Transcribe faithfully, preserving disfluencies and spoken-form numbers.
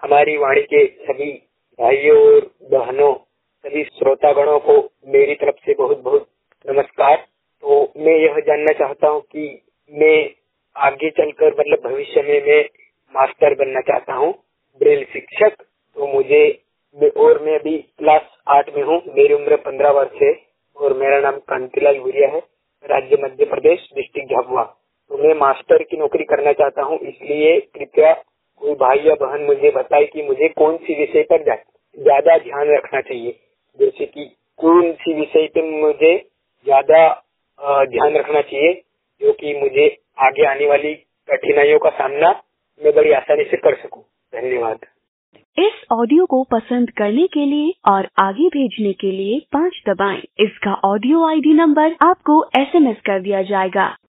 हमारी वाणी के सभी भाइयों और बहनों, सभी श्रोतागणों को मेरी तरफ से बहुत बहुत नमस्कार। तो मैं यह जानना चाहता हूँ कि मैं आगे चलकर मतलब भविष्य में मैं मास्टर बनना चाहता हूँ, ब्रेल शिक्षक। तो मुझे मैं, और मैं अभी क्लास आठ में हूँ, मेरी उम्र पंद्रह वर्ष है और मेरा नाम कांतिलाल भूरिया है, राज्य मध्य प्रदेश, डिस्ट्रिक्ट झाबुआ। तो मैं मास्टर की नौकरी करना चाहता हूँ, इसलिए कृपया कोई भाई या बहन मुझे बताए कि मुझे कौन सी विषय पर ज्यादा ध्यान रखना चाहिए, जैसे कि कौन सी विषय पर मुझे ज्यादा ध्यान रखना चाहिए जो कि मुझे आगे आने वाली कठिनाइयों का सामना मैं बड़ी आसानी से कर सकूं। धन्यवाद। इस ऑडियो को पसंद करने के लिए और आगे भेजने के लिए पाँच दबाएं। इसका ऑडियो आईडी नंबर आपको एसएमएस कर दिया जाएगा।